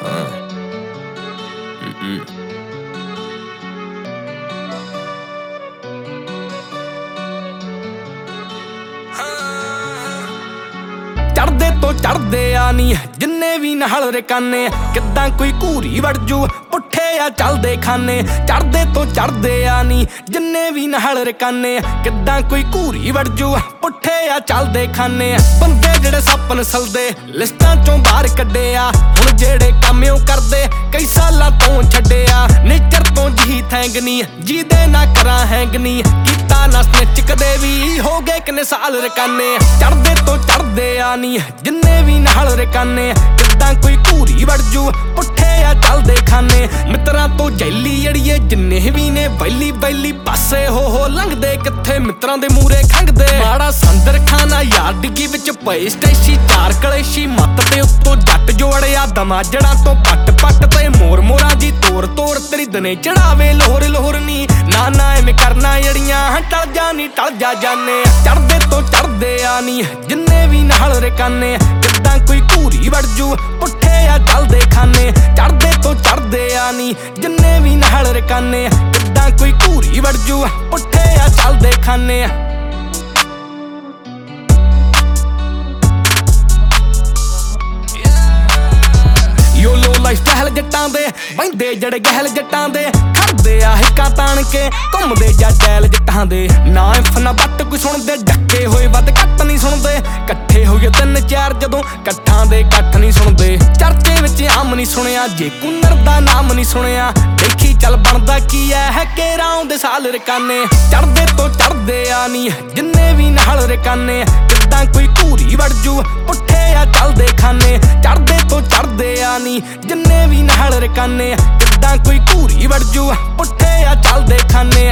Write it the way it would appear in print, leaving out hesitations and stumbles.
ਚੜਦੇ ਤੋਂ ਚੜਦੇ ਆ ਨੀ ਜਿੰਨੇ ਵੀ ਨਾਲ ਰਕਾਨੇ, ਕਿੱਦਾਂ ਕੋਈ ਘੂਰੀ ਵੜ ਜੂ ਪੁੱਠੇ ਆ ਚੱਲਦੇ ਖਾਨੇ। ਚੜਦੇ ਤੋਂ ਚੜਦੇ ਆ ਨੀ ਜਿੰਨੇ ਵੀ ਨਾਲ ਰਕਾਨੇ, ਕਿੱਦਾਂ ਕੋਈ ਘੂਰੀ ਵੜ ਜੂ ਪੁੱਠੇ ਆ ਚੱਲਦੇ ਖਾਨੇ। ਬੰਦੇ ਜਿਹੜੇ ਸੱਪ ਨਸਲਦੇ ਲਿਸਟਾਂ ਚੋਂ ਬਾਹਰ ਕੱਢਿਆ, ਹੁਣ ਜਿਹੜੇ ਕੰਮ ਉਹ ਕਰਦੇ ਕਈ ਸਾਲਾਂ ਤੋਂ ਛੱਡਿਆ। ਨੇਚਰ ਤੋਂ ਜੀ ਥੈਂਗਨੀ ਜਿਹਦੇ ਨਾ ਕਰਾਂ ਹੈਂਗਨੀ, ਕੀਤਾ ਨਾ ਸਨਿਚ ਕਦੇ ਵੀ ਹੋ ਗਏ ਕਿੰਨੇ ਸਾਲ ਰਕਾਨੇ। ਚੜਦੇ ਤੋਂ ਚੜਦੇ ਆ ਨੀ ਜਿੰਨੇ ਵੀ ਨਾਲ ਰਕਾਨੇ, ਕਿੱਦਾਂ ਕੋਈ ਘੂਰੀ ਵੜ ਜੂ ਪੁੱਠੇ ਆ ਚੱਲਦੇ ਖਾਨੇ। ਮਿੱਤਰਾਂ ਤੋਂ ਜੈਲੀ ਅੜੀਏ ਜਿੰਨੇ ਵੀ ਨੇ ਬੈਲੀ ਬੈਲੀ ਪਾਸੇ ਹੋ ਲੰਘਦੇ, ਕਿੱਥੇ ਮਿੱਤਰਾਂ ਦੇ ਮੂਰੇ ਖੰਘਦੇ। ਮਾੜਾ ਸੰਦਰ ਖਾਨਾ ਯਾਰ ਡਿੱਗੀ ਵਿੱਚ ਪਏ ਸਟੈਸ਼ੀ, ਚਾਰ ਕਲੇਸ਼ੀ ਮੱਤ ਤੇ ਉੱਤੋਂ ਜੱਟ ਜੋੜਿਆ ਦਮਾਜੜਾਂ ਤੋਂ ਪੱਟ ਪੱਟ ਤੇ ਮੋਰ ਮੋਰਾਂ ਜੀ ਤੋਰ ਤੋਰ ਤੇਰੀ ਦਨੇ ਚੜਾਵੇ ਲੋਹਰ ਲੋਹਰ ਨੀ। ਨਾ ਨਾ ਐਵੇਂ ਕਰਨਾ ਅੜੀਆਂ ਟਲ ਜਾ ਨੀ ਟਲ ਜਾ ਜਾਨੇ। ਚੜਦੇ ਤੋਂ ਚੜਦੇ ਆ ਨੀ ਜਿੰਨੇ ਵੀ ਨਾਲ ਰਕਾਨੇ, ਕਿੱਦਾਂ ਕੋਈ ਘੂਰੀ ਵੜ ਜੂ ਪੁੱਠੇ ਆ ਚੱਲਦੇ ਖਾਨੇ। ਚੜਦੇ ਤੋਂ ਚੜਦੇ ਆ ਨੀ ਜਿੰਨੇ ਵੀ ਨਾਲ ਰਕਾਨੇ, ਕਿੱਦਾਂ ਕੋਈ ਘੂਰੀ ਵੜ ਜੂ ਪੁੱਠੇ ਆ ਚੱਲਦੇ ਖਾਨੇ। ਯੋਲੋ ਲਾਈਫ ਸਟਾਈਲ ਜੱਟਾਂ ਦੇ ਬੈਂਦੇ ਜੜੇ ਗਹਿਲ ਜੱਟਾਂ ਦੇ, ਖੜਦੇ ਆ ਹਿੱਕਾਂ ਤਾਣ ਕੇ ਘੁੰਮਦੇ ਜਾ ਡੈਲ ਜੱਟਾਂ ਦੇ। ਨਾ ਇਫ ਨਾ ਬੱਟ ਕੋਈ ਸੁਣਦੇ, ਡੱਕੇ ਹੋਏ ਵੱਧ ਘੱਟ ਨਹੀਂ ਸੁਣਦੇ। ਇਕੱਠੇ ਹੋਏ ਤਿੰਨ ਚਾਰ ਜਦੋਂ ਇਕੱਠਾਂ ਦੇ ਇਕੱਠ ਨਹੀਂ ਸੁਣਦੇ। ਚਰਚੇ ਵਿੱਚ ਆਮ ਨਹੀਂ ਸੁਣਿਆ ਜੇ ਕੁੰਨਰ ਦਾ ਨਾਮ ਨਹੀਂ ਸੁਣਿਆ, ਦੇਖੀ ਚੱਲ ਬਣਦਾ ਕੀ ਹੈ ਕੇਰਾਂ ਆਉਂਦੇ ਸਾਲ ਰਕਾਨੇ। ਚੜਦੇ ਤੋਂ ਚੜਦੇ ਆ ਨੀ ਜਿੰਨੇ ਵੀ ਨਾਲ ਰਕਾਨੇ, ਕਿੱਦਾਂ ਕੋਈ ਘੂਰੀ ਵੜ ਜੂ ਪੁੱਠੇ ਆ ਚੱਲਦੇ ਖਾਨੇ। ਚੜਦੇ ਤੋਂ ਚੜਦੇ ਆ ਨੀ ਜਿੰਨੇ ਵੀ ਨਾਲ ਰਕਾਨੇ, ਕਿੱਦਾਂ ਕੋਈ ਘੂਰੀ ਵੜ ਜੂ ਪੁੱਠੇ ਆ ਚੱਲਦੇ ਖਾਨੇ।